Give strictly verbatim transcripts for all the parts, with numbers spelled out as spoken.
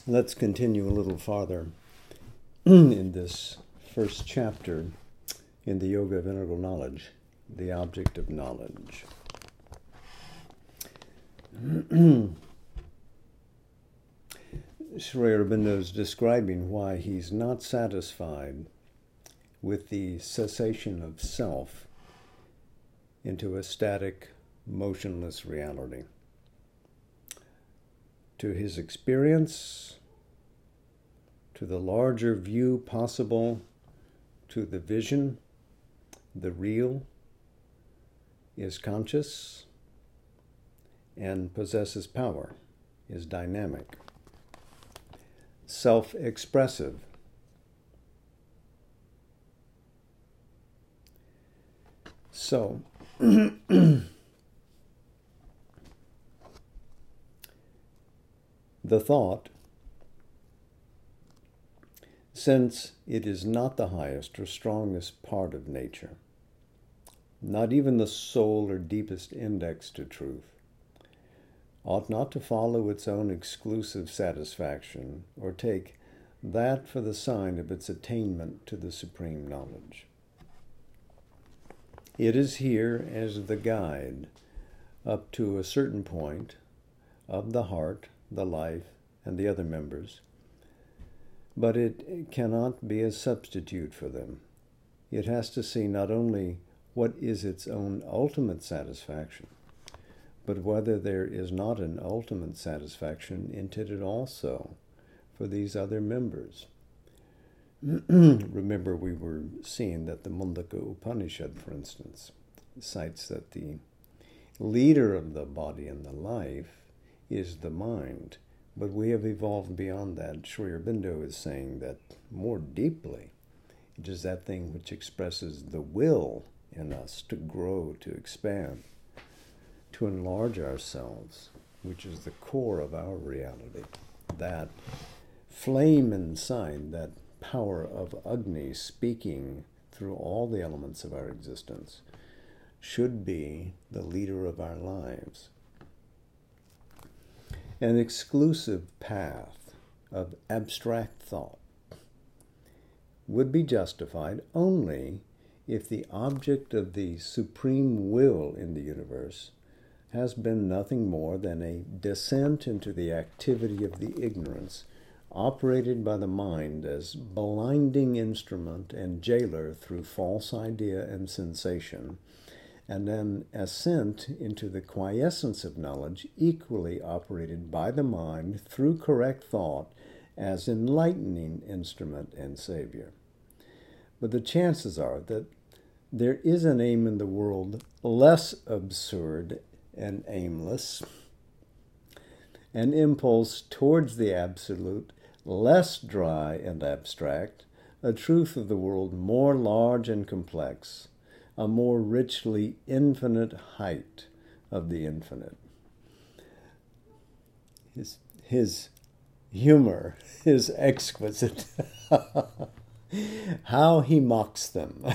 Let's continue a little farther in this first chapter in the Yoga of Integral Knowledge, the object of knowledge. Sri Aurobindo is describing why he's not satisfied with the cessation of self into a static, motionless reality. To his experience, to the larger view possible, to the vision, the real is conscious and possesses power, is dynamic, self-expressive. So, the thought, since it is not the highest or strongest part of nature, not even the sole or deepest index to truth, ought not to follow its own exclusive satisfaction or take that for the sign of its attainment to the supreme knowledge. It is here as the guide up to a certain point of the heart, the life, and the other members, but it cannot be a substitute for them. It has to see not only what is its own ultimate satisfaction, but whether there is not an ultimate satisfaction intended also for these other members. Remember, we were seeing that the Mundaka Upanishad, for instance, cites that the leader of the body and the life is the mind, but we have evolved beyond that. Sri Aurobindo is saying that more deeply, it is that thing which expresses the will in us to grow, to expand, to enlarge ourselves, which is the core of our reality. That flame inside, that power of Agni speaking through all the elements of our existence, should be the leader of our lives. An exclusive path of abstract thought would be justified only if the object of the supreme will in the universe has been nothing more than a descent into the activity of the ignorance operated by the mind as blinding instrument and jailer through false idea and sensation, and then ascent into the quiescence of knowledge equally operated by the mind through correct thought as enlightening instrument and savior. But the chances are that there is an aim in the world less absurd and aimless, an impulse towards the absolute less dry and abstract, a truth of the world more large and complex, a more richly infinite height of the infinite. His, his humor is exquisite. How he mocks them.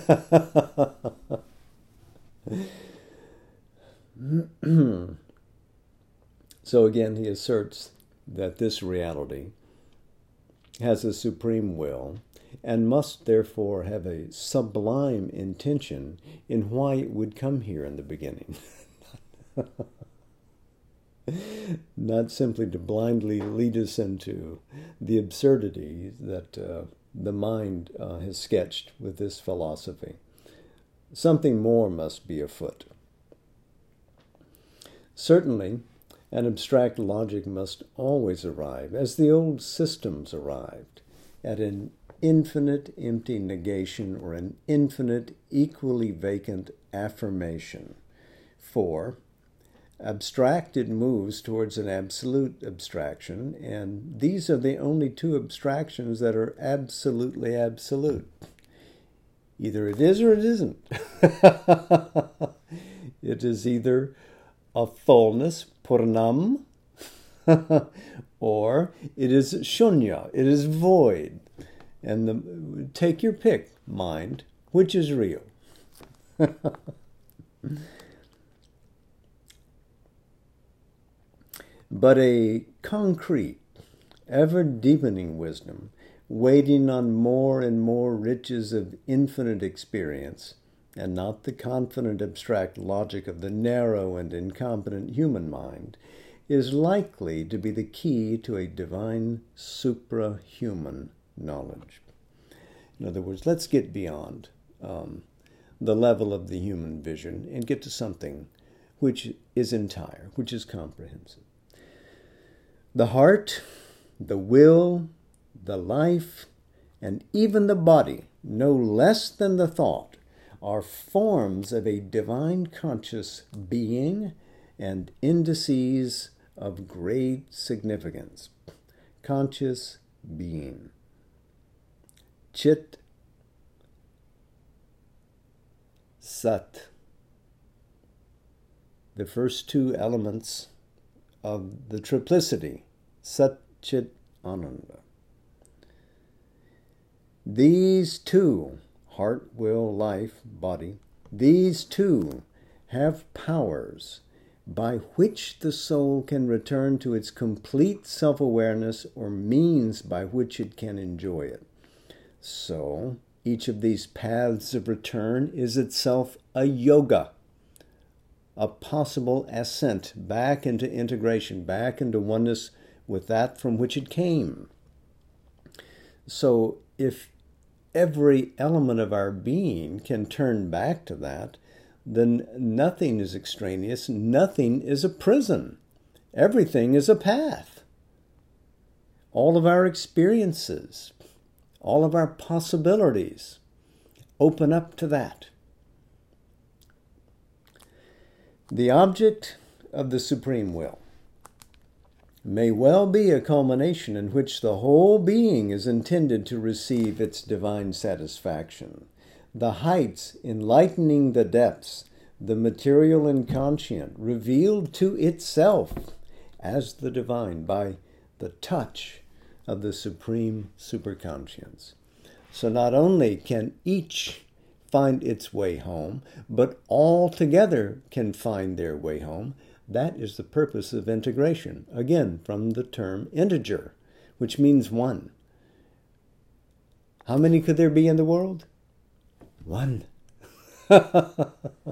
So again, he asserts that this reality has a supreme will and must therefore have a sublime intention in why it would come here in the beginning. Not simply to blindly lead us into the absurdity that uh, the mind uh, has sketched with this philosophy. Something more must be afoot. Certainly, an abstract logic must always arrive, as the old systems arrived, at an infinite empty negation or an infinite equally vacant affirmation. For abstract, it moves towards an absolute abstraction, and these are the only two abstractions that are absolutely absolute. Either it is or it isn't. It is either a fullness, purnam, or it is shunya, it is void. And the, take your pick, mind, which is real? But a concrete, ever-deepening wisdom, waiting on more and more riches of infinite experience, and not the confident abstract logic of the narrow and incompetent human mind, is likely to be the key to a divine suprahuman knowledge. In other words, let's get beyond um, the level of the human vision and get to something which is entire, which is comprehensive. The heart, the will, the life, and even the body, no less than the thought, are forms of a divine conscious being and indices of great significance. Conscious being. Chit, Sat. The first two elements of the triplicity, Sat, Chit, Ananda. These two, heart, will, life, body, these two have powers by which the soul can return to its complete self-awareness, or means by which it can enjoy it. So, each of these paths of return is itself a yoga, a possible ascent back into integration, back into oneness with that from which it came. So, if every element of our being can turn back to that, then nothing is extraneous, nothing is a prison. Everything is a path. All of our experiences, all of our possibilities open up to that. The object of the Supreme Will may well be a culmination in which the whole being is intended to receive its divine satisfaction. The heights enlightening the depths, the material inconscient revealed to itself as the divine by the touch of the supreme superconscience. So not only can each find its way home, but all together can find their way home. That is the purpose of integration. Again, from the term integer, which means one. How many could there be in the world? One. The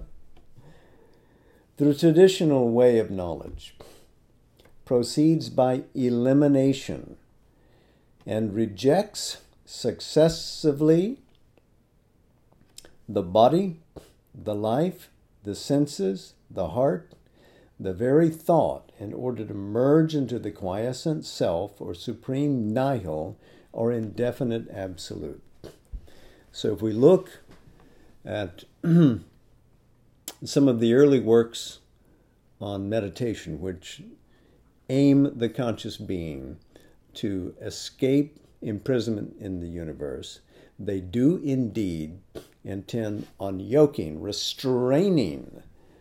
traditional way of knowledge proceeds by elimination and rejects successively the body, the life, the senses, the heart, the very thought, in order to merge into the quiescent self or supreme nihil or indefinite absolute. So if we look at some of the early works on meditation, which aim the conscious being to escape imprisonment in the universe, they do indeed intend on yoking, restraining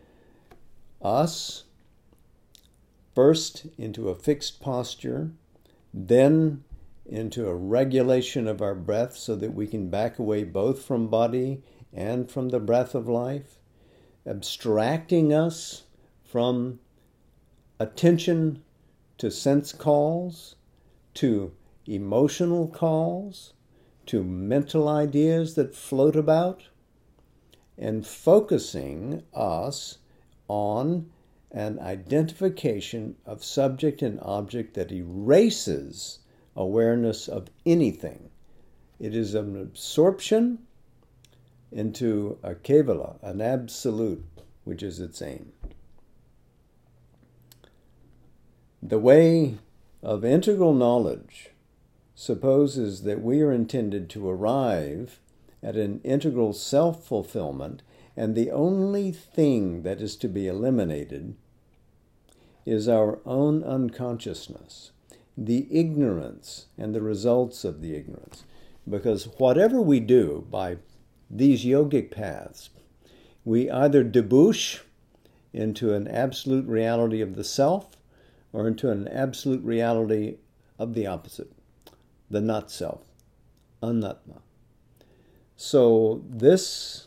us first into a fixed posture, then into a regulation of our breath so that we can back away both from body and from the breath of life, abstracting us from attention to sense calls, to emotional calls, to mental ideas that float about, and focusing us on an identification of subject and object that erases awareness of anything. It is an absorption into a kevala, an absolute, which is its aim. The way of integral knowledge supposes that we are intended to arrive at an integral self-fulfillment, and the only thing that is to be eliminated is our own unconsciousness, the ignorance and the results of the ignorance. Because whatever we do by these yogic paths, we either debouche into an absolute reality of the self or into an absolute reality of the opposite, the not-self, anatma. So this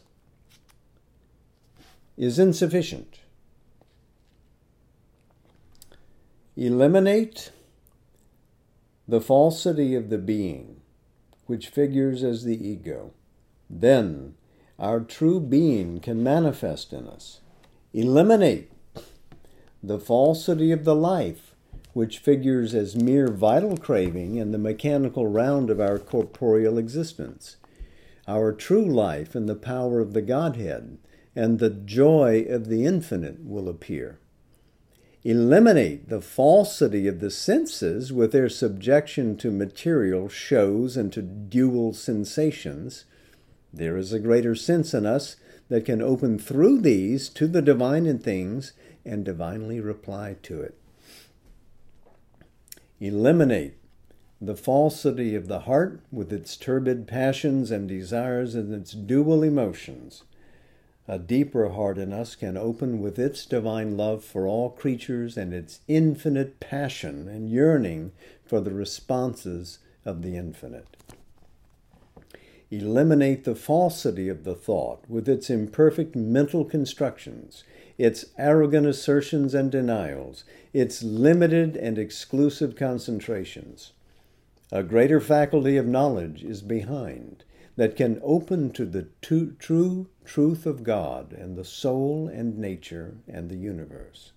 is insufficient. Eliminate the falsity of the being, which figures as the ego, then our true being can manifest in us. Eliminate the falsity of the life, which figures as mere vital craving in the mechanical round of our corporeal existence. Our true life and the power of the Godhead and the joy of the infinite will appear. Eliminate the falsity of the senses with their subjection to material shows and to dual sensations. There is a greater sense in us that can open through these to the divine in things and divinely reply to it. Eliminate the falsity of the heart with its turbid passions and desires and its dual emotions. A deeper heart in us can open with its divine love for all creatures and its infinite passion and yearning for the responses of the infinite. Eliminate the falsity of the thought with its imperfect mental constructions, its arrogant assertions and denials, its limited and exclusive concentrations. A greater faculty of knowledge is behind that can open to the to- true truth of God and the soul and nature and the universe.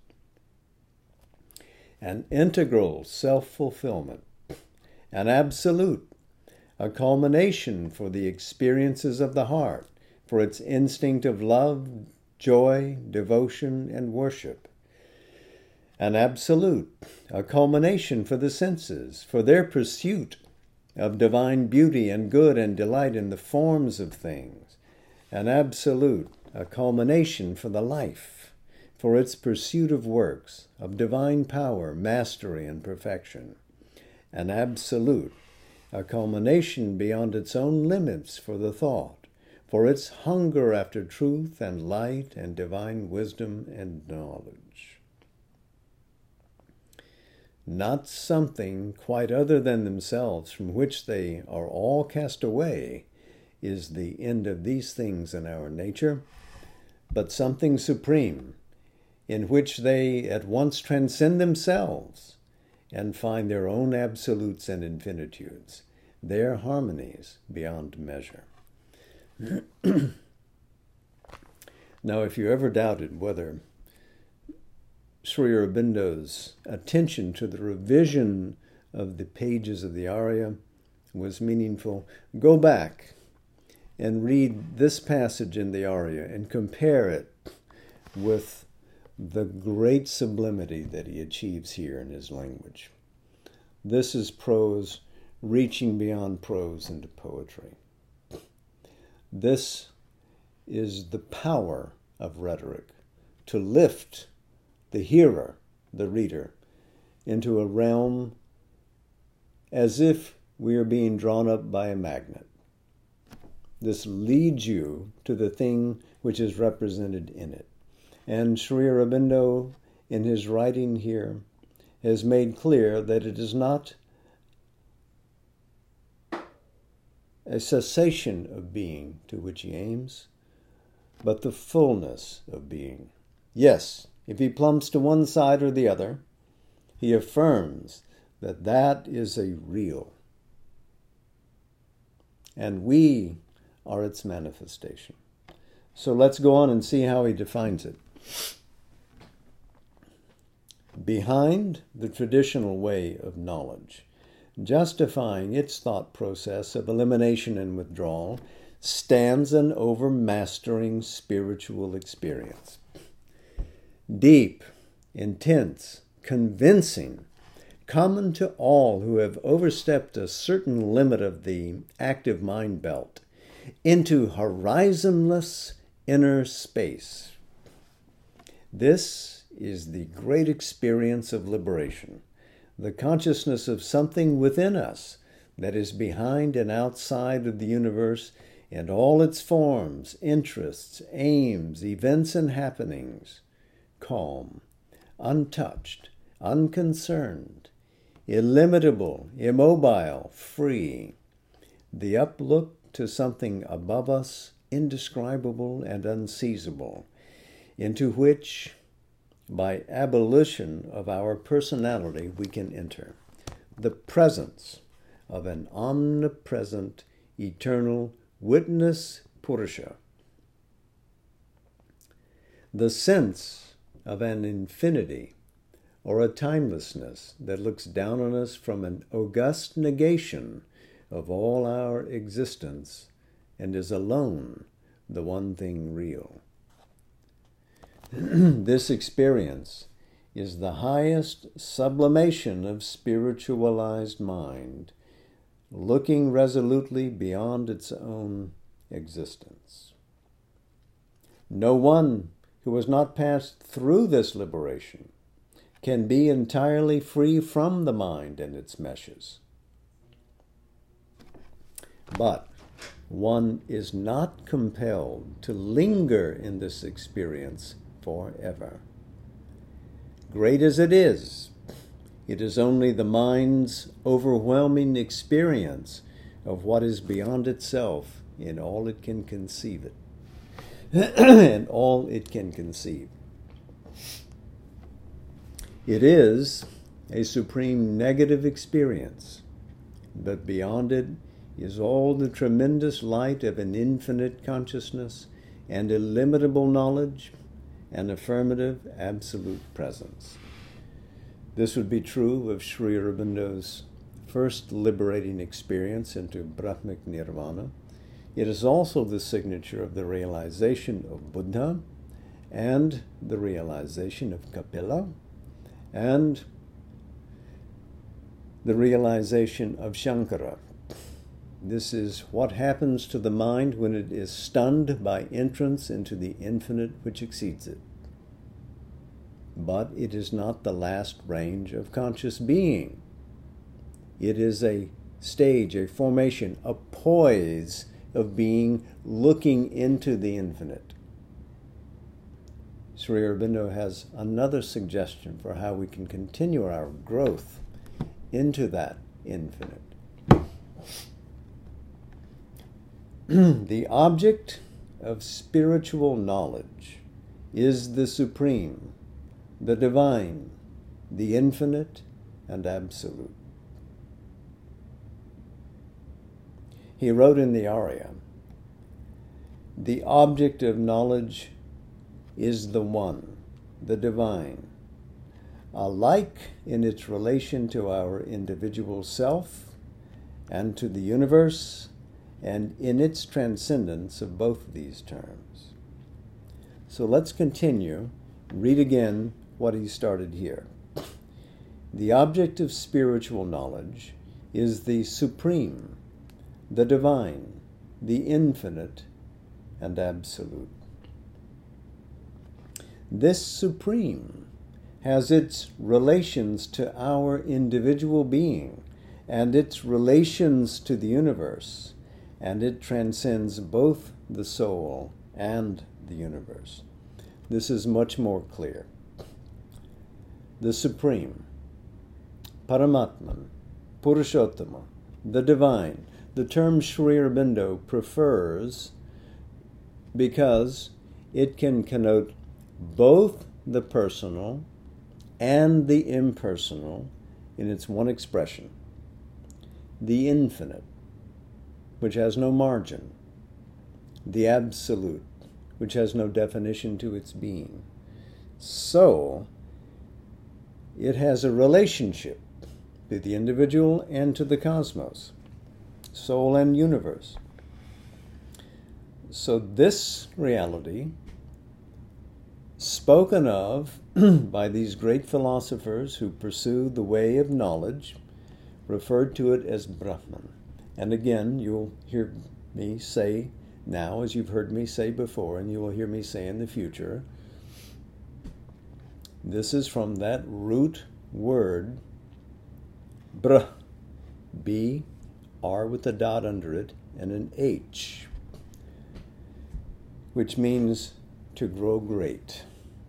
An integral self-fulfillment, an absolute, a culmination for the experiences of the heart, for its instinct of love, joy, devotion, and worship. An absolute, a culmination for the senses, for their pursuit of divine beauty and good and delight in the forms of things. An absolute, a culmination for the life, for its pursuit of works, of divine power, mastery, and perfection. An absolute, a culmination beyond its own limits for the thought, for its hunger after truth and light and divine wisdom and knowledge. Not something quite other than themselves from which they are all cast away is the end of these things in our nature, but something supreme in which they at once transcend themselves and find their own absolutes and infinitudes, their harmonies beyond measure. Now, if you ever doubted whether Sri Aurobindo's attention to the revision of the pages of the Arya was meaningful, go back and read this passage in the Arya and compare it with the great sublimity that he achieves here in his language. This is prose reaching beyond prose into poetry. This is the power of rhetoric, to lift the hearer, the reader, into a realm as if we are being drawn up by a magnet. This leads you to the thing which is represented in it. And Sri Aurobindo, in his writing here, has made clear that it is not a cessation of being to which he aims, but the fullness of being. Yes, if he plumps to one side or the other, he affirms that that is a real, and we are its manifestation. So let's go on and see how he defines it. Behind the traditional way of knowledge, justifying its thought process of elimination and withdrawal, stands an overmastering spiritual experience. Deep, intense, convincing, common to all who have overstepped a certain limit of the active mind belt into horizonless inner space. This is the great experience of liberation, the consciousness of something within us that is behind and outside of the universe and all its forms, interests, aims, events, and happenings. Calm, untouched, unconcerned, illimitable, immobile, free. The uplook to something above us, indescribable and unseizable, into which, by abolition of our personality, we can enter. the presence of an omnipresent, eternal witness Purusha. The sense of an infinity or a timelessness that looks down on us from an august negation of all our existence and is alone the one thing real. This experience is the highest sublimation of spiritualized mind, looking resolutely beyond its own existence. No one who has not passed through this liberation can be entirely free from the mind and its meshes. But one is not compelled to linger in this experience forever. Great as it is, it is only the mind's overwhelming experience of what is beyond itself in all it can conceive it, and all it can conceive. It is a supreme negative experience, but beyond it is all the tremendous light of an infinite consciousness and illimitable knowledge and affirmative absolute presence. This would be true of Sri Aurobindo's first liberating experience into Brahmic Nirvana. It is also the signature of the realization of Buddha and the realization of Kapila and the realization of Shankara. This is what happens to the mind when it is stunned by entrance into the infinite which exceeds it. But it is not the last range of conscious being. It is a stage, a formation, a poise of being looking into the infinite. Sri Aurobindo has another suggestion for how we can continue our growth into that infinite. The object of spiritual knowledge is the supreme, the divine, the infinite, and absolute. He wrote in the Arya, the object of knowledge is the one, the divine, alike in its relation to our individual self and to the universe, and in its transcendence of both these terms. So let's continue. Read again what he started here. The object of spiritual knowledge is the supreme, the divine, the infinite, and absolute. This supreme has its relations to our individual being and its relations to the universe, and it transcends both the soul and the universe. This is much more clear. The Supreme, Paramatman, Purushottama, the Divine, the term Sri Aurobindo prefers because it can connote both the personal and the impersonal in its one expression, the infinite, which has no margin, the absolute, which has no definition to its being. So, it has a relationship to the individual and to the cosmos, soul and universe. So this reality, spoken of by these great philosophers who pursue the way of knowledge, referred to it as Brahman. And again, you'll hear me say now, as you've heard me say before, and you will hear me say in the future, this is from that root word, br, B, R with a dot under it, and an H, which means to grow great.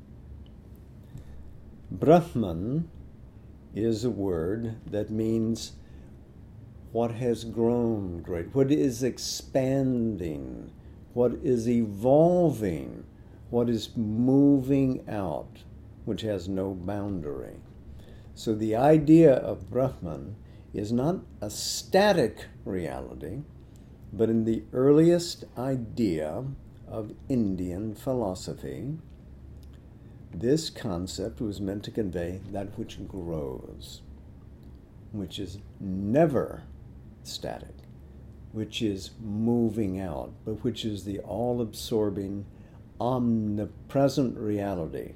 Brahman is a word that means what has grown great, what is expanding, what is evolving, what is moving out, which has no boundary. So the idea of Brahman is not a static reality, but in the earliest idea of Indian philosophy, this concept was meant to convey that which grows, which is never static, which is moving out, but which is the all-absorbing, omnipresent reality.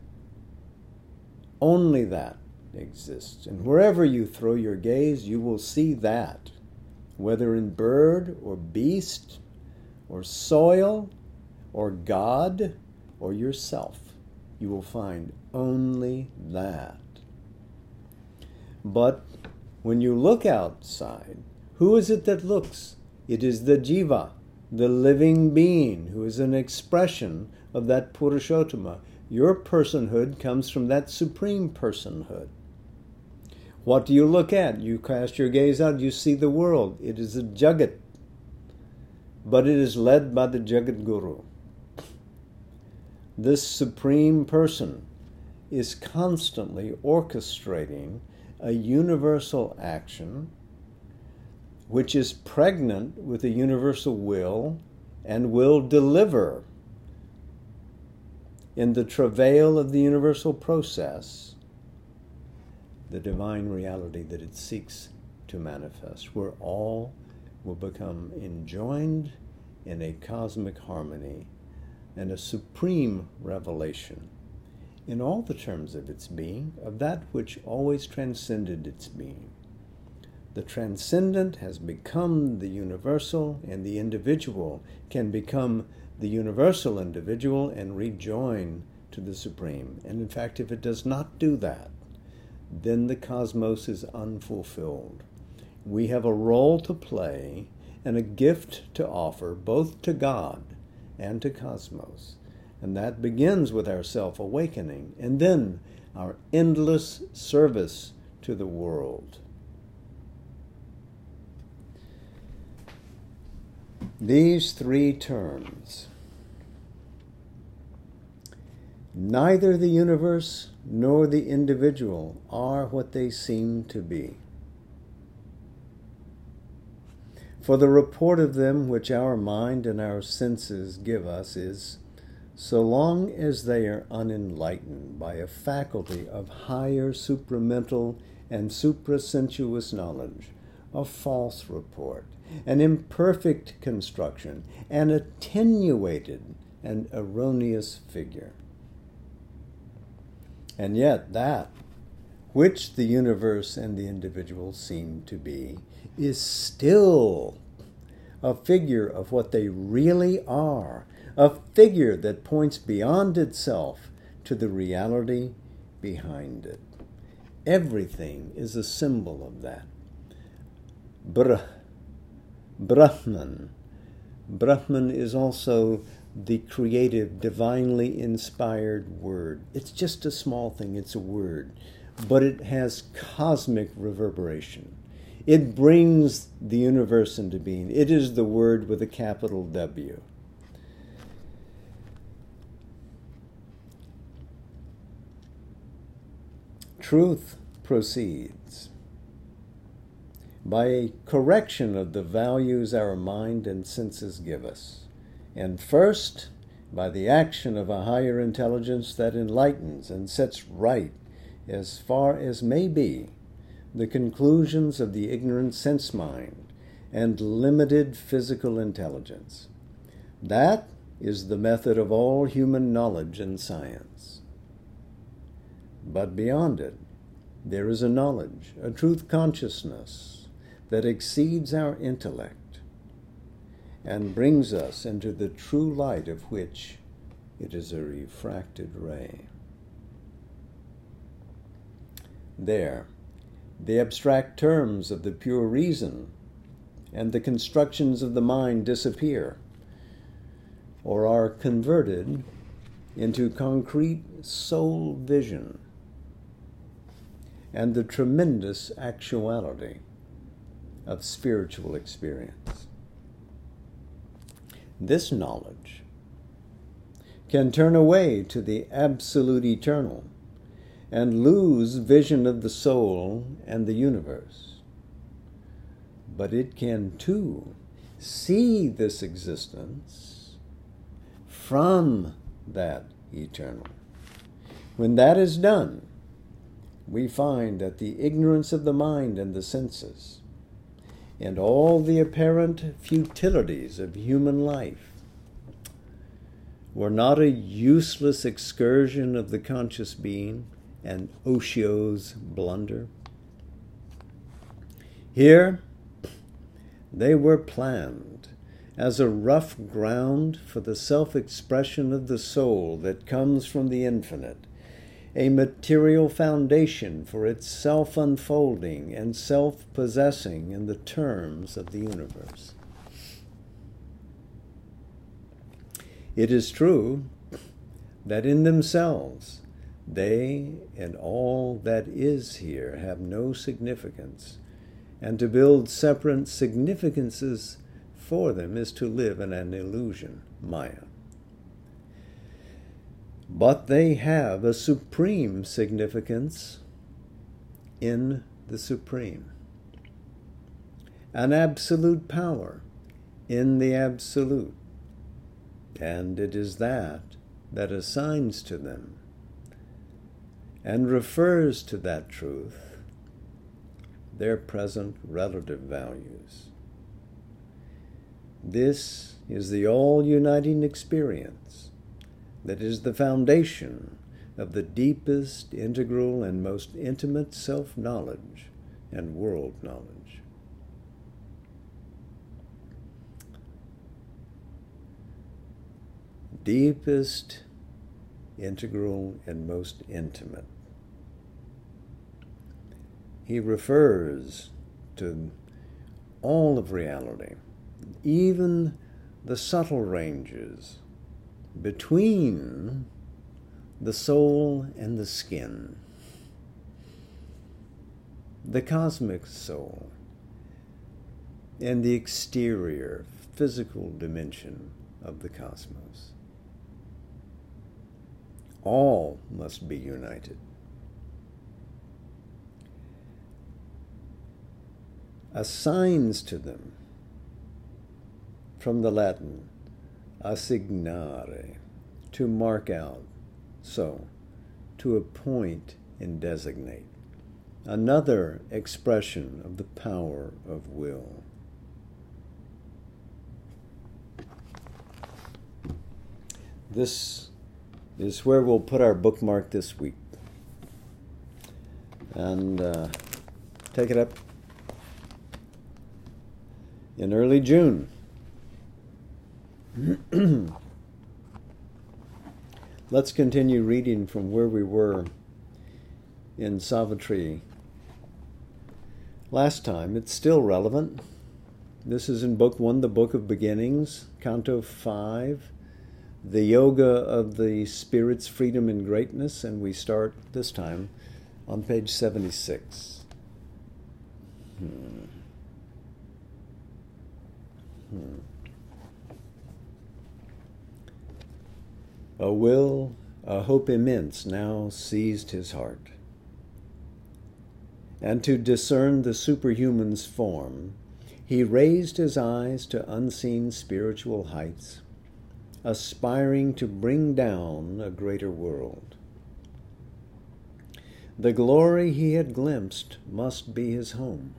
Only that exists. And wherever you throw your gaze, you will see that, whether in bird or beast or soil or God or yourself, you will find only that. But when you look outside, who is it that looks? It is the jiva, the living being, who is an expression of that Purushottama. Your personhood comes from that supreme personhood. What do you look at? You cast your gaze out, you see the world. It is a Jagat, but it is led by the Jagat Guru. This supreme person is constantly orchestrating a universal action which is pregnant with a universal will and will deliver in the travail of the universal process the divine reality that it seeks to manifest, where all will become enjoined in a cosmic harmony and a supreme revelation in all the terms of its being, of that which always transcended its being. The transcendent has become the universal, and the individual can become the universal individual and rejoin to the supreme. And in fact, if it does not do that, then the cosmos is unfulfilled. We have a role to play and a gift to offer both to God and to cosmos. And that begins with our self-awakening and then our endless service to the world. These three terms, neither the universe nor the individual are what they seem to be. For the report of them which our mind and our senses give us is, so long as they are unenlightened by a faculty of higher supramental and suprasensuous knowledge, a false report, an imperfect construction, an attenuated and erroneous figure. And yet that which the universe and the individual seem to be is still a figure of what they really are, a figure that points beyond itself to the reality behind it. Everything is a symbol of that. Bra- Brahman. Brahman is also the creative, divinely inspired word. It's just a small thing, it's a word, but it has cosmic reverberation. It brings the universe into being. It is the word with a capital W. Truth proceeds by a correction of the values our mind and senses give us, and first by the action of a higher intelligence that enlightens and sets right, as far as may be, the conclusions of the ignorant sense mind and limited physical intelligence. That is the method of all human knowledge and science. But beyond it, there is a knowledge, a truth consciousness that exceeds our intellect and brings us into the true light of which it is a refracted ray. There, the abstract terms of the pure reason and the constructions of the mind disappear or are converted into concrete soul vision and the tremendous actuality of spiritual experience. This knowledge can turn away to the absolute eternal and lose vision of the soul and the universe. but it can too see this existence from that eternal. When that is done, we find that the ignorance of the mind and the senses, and all the apparent futilities of human life, were not a useless excursion of the conscious being and Osho's blunder. Here, they were planned as a rough ground for the self-expression of the soul that comes from the infinite, a material foundation for its self-unfolding and self-possessing in the terms of the universe. It is true that in themselves, they and all that is here have no significance, and to build separate significances for them is to live in an illusion, Maya. But they have a supreme significance in the Supreme, an absolute power in the Absolute, and it is that that assigns to them and refers to that truth their present relative values. This is the all-uniting experience that is the foundation of the deepest, integral, and most intimate self-knowledge and world knowledge. Deepest, integral, and most intimate. He refers to all of reality, even the subtle ranges between the soul and the skin, the cosmic soul, and the exterior physical dimension of the cosmos. All must be united. Assigns to them, from the Latin, assignare, to mark out, so, to appoint and designate, another expression of the power of will. This is where we'll put our bookmark this week. And uh, take it up in early June. Let's continue reading from where we were in Savitri last time. It's still relevant. This is in Book One, the Book of Beginnings, Canto Five, the Yoga of the Spirit's Freedom and Greatness, and we start this time on page seventy-six. Hmm. Hmm. A will, a hope immense now seized his heart, and to discern the superhuman's form, he raised his eyes to unseen spiritual heights, aspiring to bring down a greater world. The glory he had glimpsed must be his home.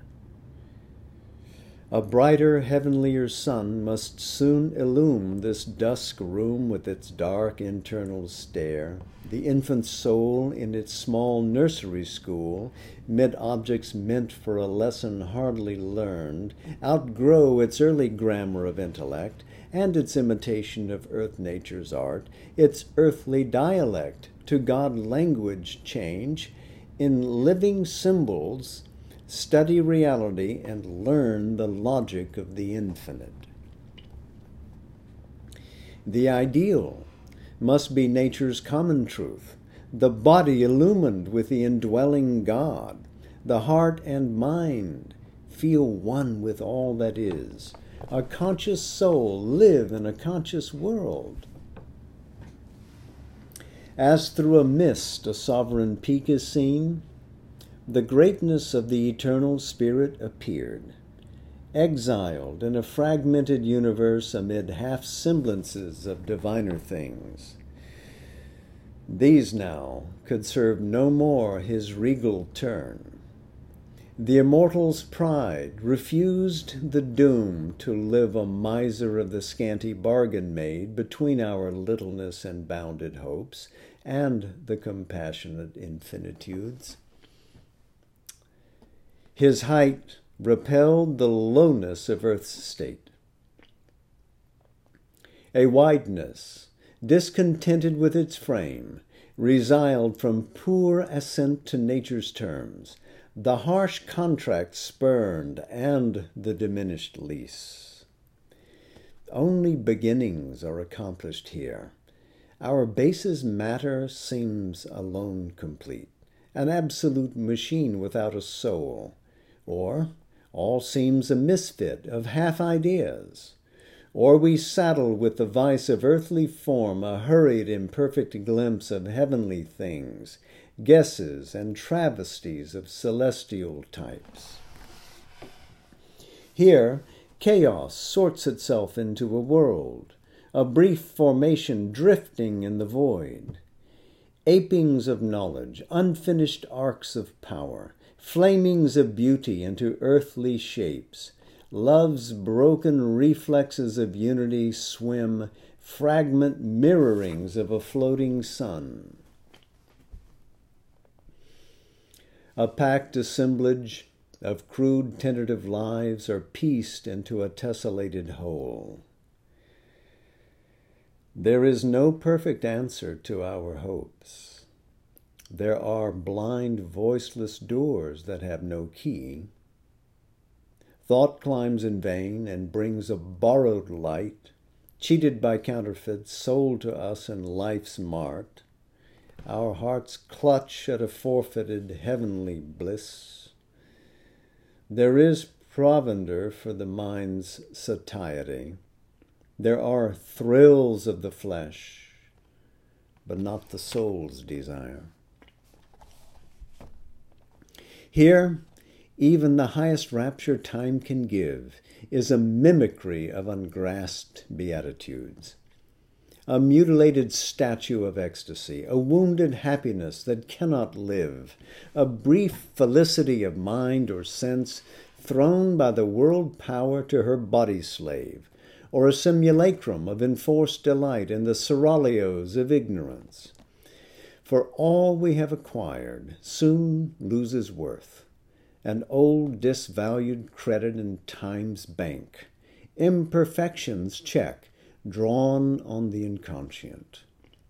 A brighter, heavenlier sun must soon illume this dusk room with its dark internal stair, the infant soul in its small nursery school, mid objects meant for a lesson hardly learned, outgrow its early grammar of intellect and its imitation of earth nature's art, its earthly dialect to God language change, in living symbols study reality and learn the logic of the infinite. The ideal must be nature's common truth, the body illumined with the indwelling God, the heart and mind feel one with all that is, a conscious soul live in a conscious world. As through a mist a sovereign peak is seen, the greatness of the eternal Spirit appeared, exiled in a fragmented universe amid half-semblances of diviner things. These now could serve no more his regal turn. The immortal's pride refused the doom to live a miser of the scanty bargain made between our littleness and bounded hopes and the compassionate infinitudes. His height repelled the lowness of earth's state. A wideness, discontented with its frame, resiled from poor assent to nature's terms, the harsh contract spurned, and the diminished lease. Only beginnings are accomplished here. Our base's matter seems alone complete, an absolute machine without a soul, or all seems a misfit of half ideas. Or we saddle with the vice of earthly form a hurried, imperfect glimpse of heavenly things, guesses and travesties of celestial types. Here, chaos sorts itself into a world, a brief formation drifting in the void. Apings of knowledge, unfinished arcs of power, flamings of beauty into earthly shapes, love's broken reflexes of unity swim, fragment mirrorings of a floating sun. A packed assemblage of crude tentative lives are pieced into a tessellated whole. There is no perfect answer to our hopes. There are blind, voiceless doors that have no key. Thought climbs in vain and brings a borrowed light, cheated by counterfeits, sold to us in life's mart. Our hearts clutch at a forfeited heavenly bliss. There is provender for the mind's satiety. There are thrills of the flesh, but not the soul's desire. Here, even the highest rapture time can give is a mimicry of ungrasped beatitudes. A mutilated statue of ecstasy, a wounded happiness that cannot live, a brief felicity of mind or sense thrown by the world power to her body slave, or a simulacrum of enforced delight in the seraglios of ignorance. For all we have acquired soon loses worth, an old disvalued credit in time's bank, imperfection's check drawn on the inconscient.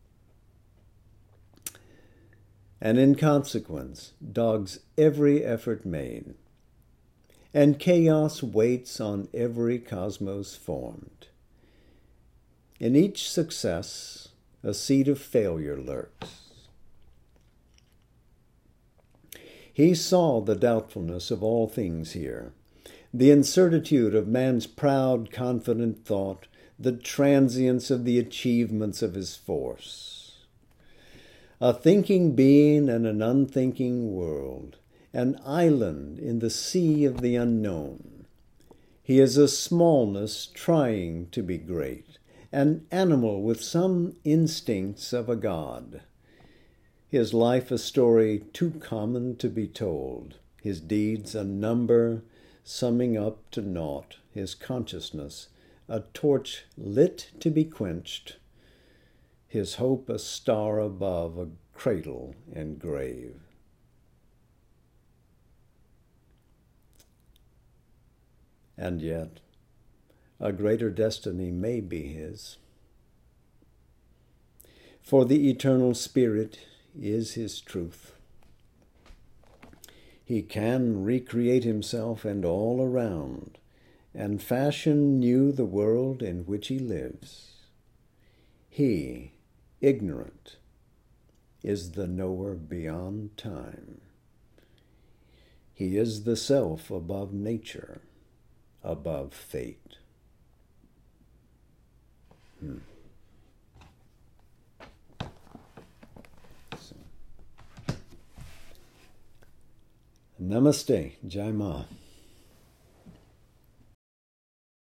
And in consequence dogs every effort made, and chaos waits on every cosmos formed. In each success, a seed of failure lurks. He saw the doubtfulness of all things here, the incertitude of man's proud, confident thought, the transience of the achievements of his force. A thinking being and an unthinking world, an island in the sea of the unknown. He is a smallness trying to be great, an animal with some instincts of a god. His life a story too common to be told, his deeds a number summing up to naught, his consciousness a torch lit to be quenched, his hope a star above a cradle and grave. And yet, a greater destiny may be his. For the eternal Spirit is his truth. He can recreate himself and all around, and fashion new the world in which he lives. He, ignorant, is the knower beyond time. He is the self above nature, above fate. Hmm. So. Namaste, Jai Ma.